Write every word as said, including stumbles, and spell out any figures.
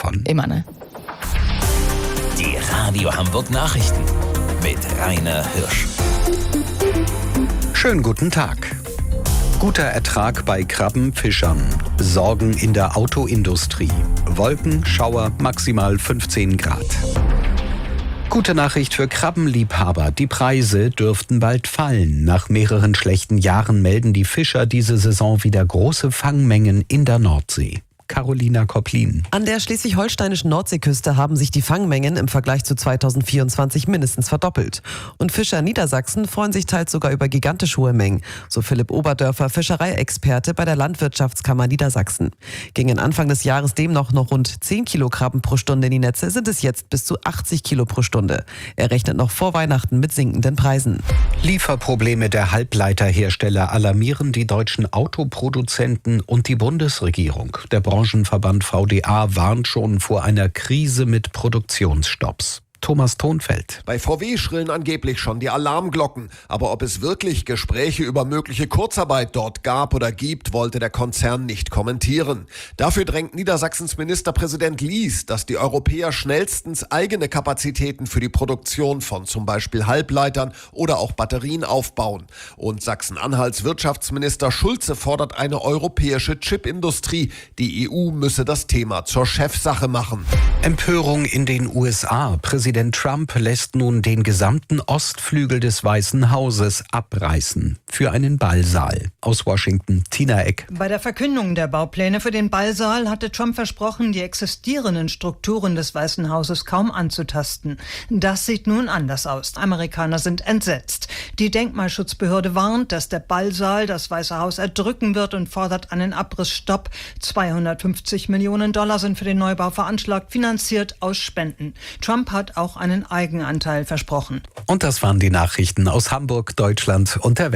davon. Immer, ne? Die Radio Hamburg Nachrichten mit Rainer Hirsch. Schönen guten Tag. Guter Ertrag bei Krabbenfischern. Sorgen in der Autoindustrie. Wolken, Schauer, maximal fünfzehn Grad. Gute Nachricht für Krabbenliebhaber. Die Preise dürften bald fallen. Nach mehreren schlechten Jahren melden die Fischer diese Saison wieder große Fangmengen in der Nordsee. Carolina Koplin. An der schleswig-holsteinischen Nordseeküste haben sich die Fangmengen im Vergleich zu zweitausendvierundzwanzig mindestens verdoppelt. Und Fischer in Niedersachsen freuen sich teils sogar über gigantisch hohe Mengen, so Philipp Oberdörfer, Fischereiexperte bei der Landwirtschaftskammer Niedersachsen. Gingen Anfang des Jahres demnach noch rund zehn Kilo Krabben pro Stunde in die Netze, sind es jetzt bis zu achtzig Kilo pro Stunde. Er rechnet noch vor Weihnachten mit sinkenden Preisen. Lieferprobleme der Halbleiterhersteller alarmieren die deutschen Autoproduzenten und die Bundesregierung. Der Branchenverband V D A warnt schon vor einer Krise mit Produktionsstopps. Thomas Thonfeld. Bei V W schrillen angeblich schon die Alarmglocken. Aber ob es wirklich Gespräche über mögliche Kurzarbeit dort gab oder gibt, wollte der Konzern nicht kommentieren. Dafür drängt Niedersachsens Ministerpräsident Lies, dass die Europäer schnellstens eigene Kapazitäten für die Produktion von zum Beispiel Halbleitern oder auch Batterien aufbauen. Und Sachsen-Anhalts Wirtschaftsminister Schulze fordert eine europäische Chipindustrie. Die E U müsse das Thema zur Chefsache machen. Empörung in den U S A. Präsident Trump lässt nun den gesamten Ostflügel des Weißen Hauses abreißen für einen Ballsaal. Aus Washington, Tina Eck. Bei der Verkündung der Baupläne für den Ballsaal hatte Trump versprochen, die existierenden Strukturen des Weißen Hauses kaum anzutasten. Das sieht nun anders aus. Amerikaner sind entsetzt. Die Denkmalschutzbehörde warnt, dass der Ballsaal das Weiße Haus erdrücken wird und fordert einen Abrissstopp. zweihundertfünfzig Millionen Dollar sind für den Neubau veranschlagt, finanziert aus Spenden. Trump hat auch einen Eigenanteil versprochen. Und das waren die Nachrichten aus Hamburg, Deutschland und der Welt.